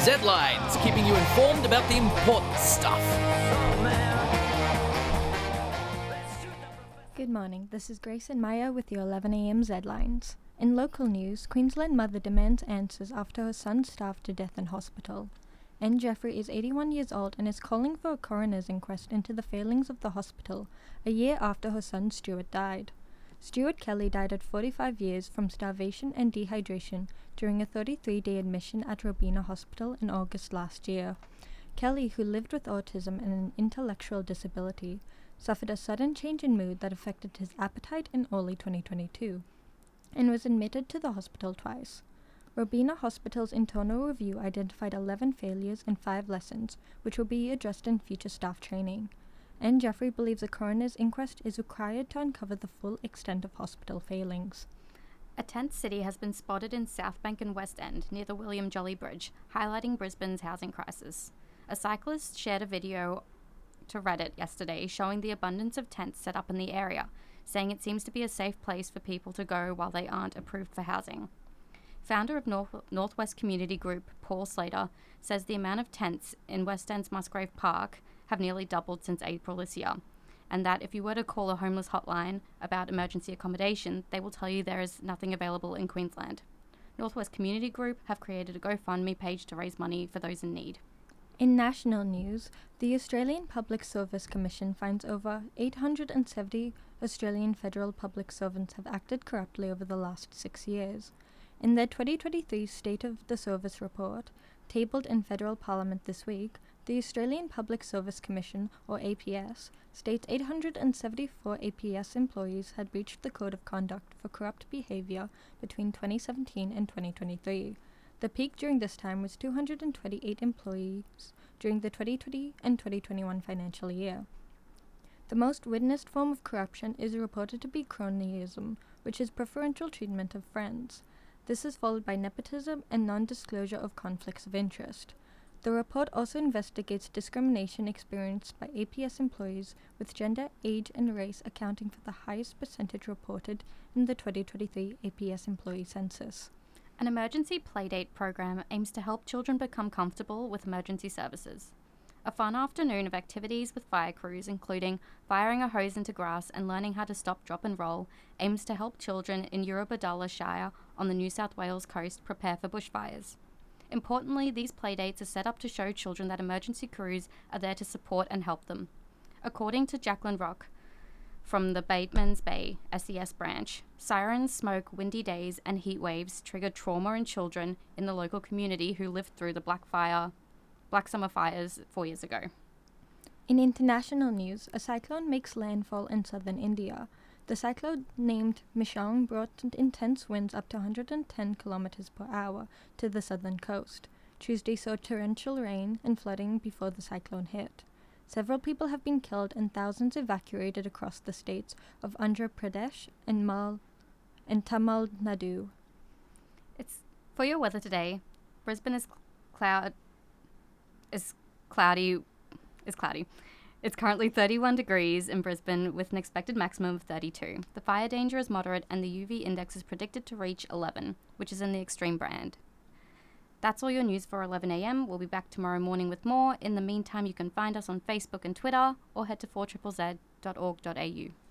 Z-Lines, keeping you informed about the important stuff. Good morning, this is Grace and Maya with your 11am Z-Lines. In local news, Queensland mother demands answers after her son starved to death in hospital. Anne Jeffrey is 81 years old and is calling for a coroner's inquest into the failings of the hospital a year after her son Stuart died. Stuart Kelly died at 45 years from starvation and dehydration during a 33-day admission at Robina Hospital in August last year. Kelly, who lived with autism and an intellectual disability, suffered a sudden change in mood that affected his appetite in early 2022, and was admitted to the hospital twice. Robina Hospital's internal review identified 11 failures and 5 lessons, which will be addressed in future staff training. Anne Jeffrey believes a coroner's inquest is required to uncover the full extent of hospital failings. A tent city has been spotted in Southbank and West End, near the William Jolly Bridge, highlighting Brisbane's housing crisis. A cyclist shared a video to Reddit yesterday showing the abundance of tents set up in the area, saying it seems to be a safe place for people to go while they aren't approved for housing. Founder of Northwest Community Group, Paul Slater, says the amount of tents in West End's Musgrave Park have nearly doubled since April this year, and that if you were to call a homeless hotline about emergency accommodation, they will tell you there is nothing available in Queensland. Northwest Community Group have created a GoFundMe page to raise money for those in need. In national news, the Australian Public Service Commission finds over 870 Australian federal public servants have acted corruptly over the last 6 years. In their 2023 State of the Service report, tabled in federal parliament this week, the Australian Public Service Commission, or APS, states 874 APS employees had breached the Code of Conduct for corrupt behaviour between 2017 and 2023. The peak during this time was 228 employees during the 2020 and 2021 financial year. The most witnessed form of corruption is reported to be cronyism, which is preferential treatment of friends. This is followed by nepotism and non-disclosure of conflicts of interest. The report also investigates discrimination experienced by APS employees, with gender, age, and race accounting for the highest percentage reported in the 2023 APS employee census. An emergency playdate program aims to help children become comfortable with emergency services. A fun afternoon of activities with fire crews, including firing a hose into grass and learning how to stop, drop and roll, aims to help children in Eurobodalla Shire on the New South Wales coast prepare for bushfires. Importantly, these playdates are set up to show children that emergency crews are there to support and help them. According to Jacqueline Rock from the Batemans Bay SES branch, sirens, smoke, windy days and heat waves trigger trauma in children in the local community who lived through the Black Summer fires 4 years ago. In international news, a cyclone makes landfall in southern India. The cyclone named Mishong brought intense winds up to 110 kilometers per hour to the southern coast. Tuesday saw torrential rain and flooding before the cyclone hit. Several people have been killed and thousands evacuated across the states of Andhra Pradesh and Tamil Nadu. It's for your weather today. Brisbane is cloudy. It's currently 31 degrees in Brisbane with an expected maximum of 32. The fire danger is moderate and the UV index is predicted to reach 11, which is in the extreme band. That's all your news for 11am. We'll be back tomorrow morning with more. In the meantime, you can find us on Facebook and Twitter or head to 4ZZZ.org.au.